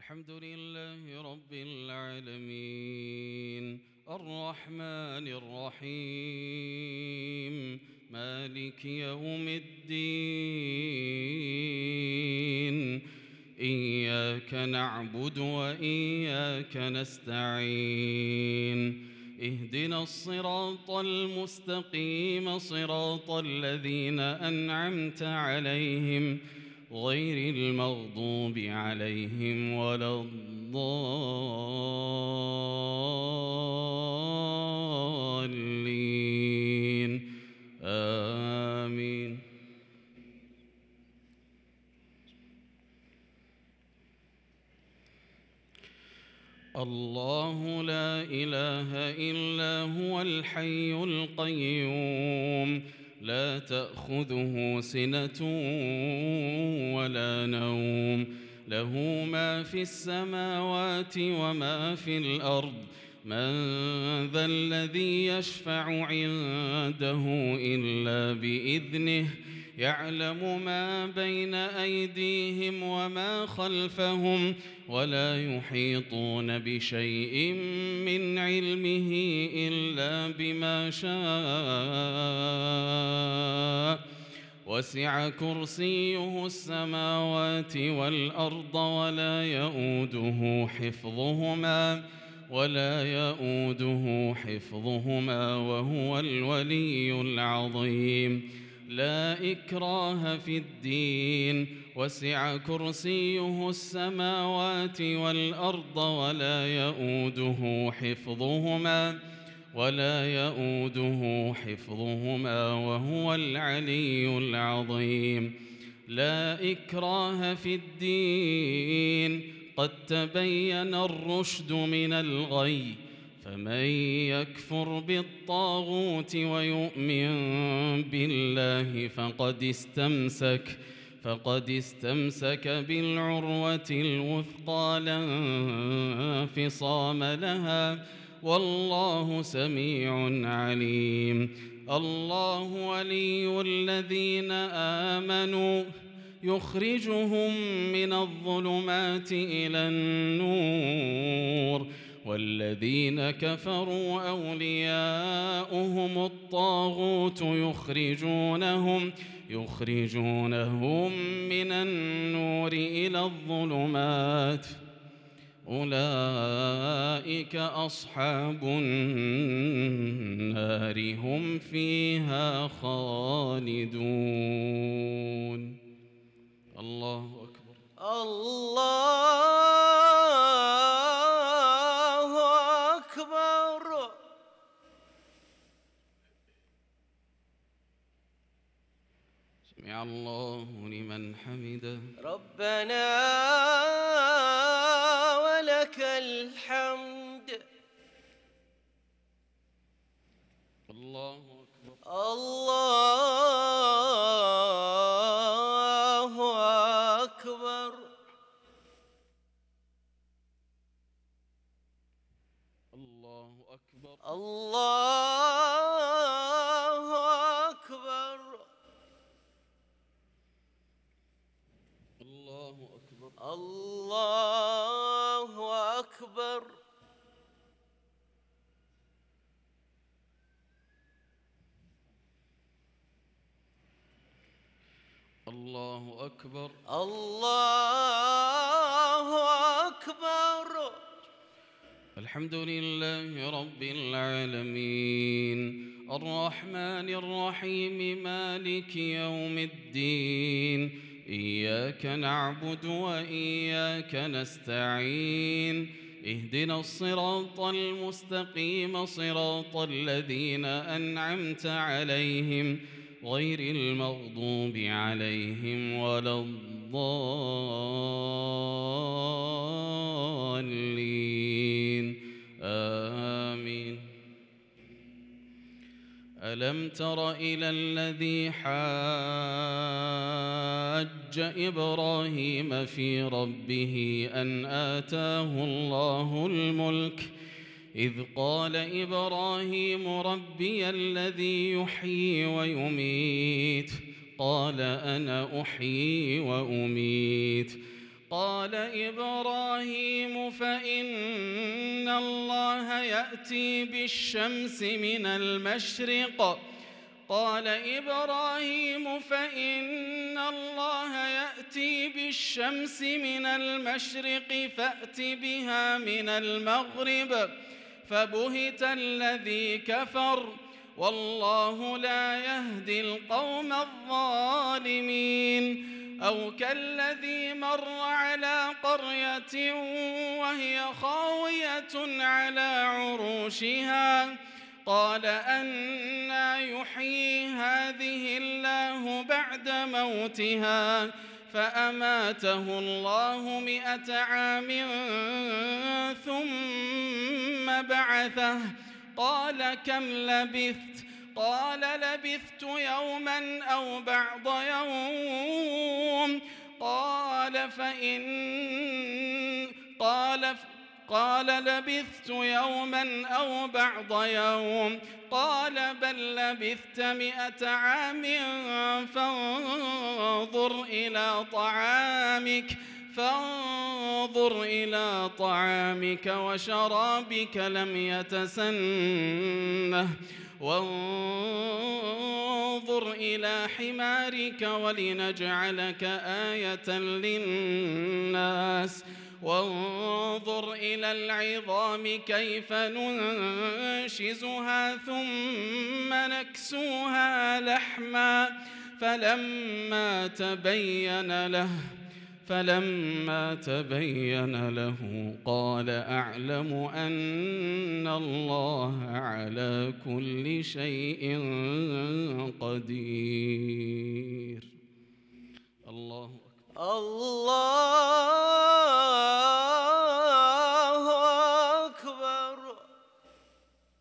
الحمد لله رب العالمين الرحمن الرحيم مالك يوم الدين إياك نعبد وإياك نستعين اهدنا الصراط المستقيم صراط الذين أنعمت عليهم غير المغضوب عليهم ولا الضالين آمين. الله لا إله إلا هو الحي القيوم لا تأخذه سنة ولا نوم له ما في السماوات وما في الأرض من ذا الذي يشفع عنده إلا بإذنه يعلم ما بين أيديهم وما خلفهم ولا يحيطون بشيء من علمه إلا بما شاء وسع كرسيه السماوات والأرض ولا يؤوده حفظهما وهو العلي العظيم. لا إكراه في الدين وسع كرسيه السماوات والأرض ولا يؤوده حفظهما وهو العلي العظيم. لا إكراه في الدين قد تبين الرشد من الغي فمن يكفر بالطاغوت ويؤمن بالله فقد استمسك بالعروة الوثقى لا انفصام لها والله سميع عليم. الله ولي الذين آمنوا يخرجهم من الظلمات إلى النور والذين كفروا أولياؤهم الطاغوت يخرجونهم من النور إلى الظلمات أولئك أصحاب النار هم فيها خالدون. الله أكبر. الله أكبر. سمع الله لمن حمده. ربنا ولك الحمد. الله أكبر. الله أكبر. الله أكبر. الله أكبر. الله أكبر. الله أكبر. الله أكبر. الله أكبر. الحمد لله رب العالمين الرحمن الرحيم مالك يوم الدين إياك نعبد وإياك نستعين اهدنا الصراط المستقيم صراط الذين أنعمت عليهم غير المغضوب عليهم ولا الضالين آمين. ألم تر إلى الذي حاج إبراهيم في ربه أن آتاه الله الملك إذ قال إبراهيم ربي الذي يحيي ويميت قال أنا أحيي وأميت قال إبراهيم فإن الله يأتي بالشمس من المشرق قال إبراهيم فإن الله يأتي بالشمس من المشرق فأت بها من المغرب فبهت الذي كفر والله لا يهدي القوم الظالمين أو كالذي مر على قرية وهي خاوية على عروشها قال أنى يحيي هذه الله بعد موتها فأماته الله 100 عام ثم بعثه قال كم لبثت قال لبثت يوما أو بعض يوم قال لبثت يوما أو بعض يوم قال بل لبثت 100 عام فانظر إلى طعامك وشرابك لم يتسنه وانظر إلى حمارك ولنجعلك آية للناس وانظر إلى العظام كيف ننشزها ثم نكسوها لحما فلما تبين له قال أعلم أن الله على كل شيء قدير. الله أكبر. الله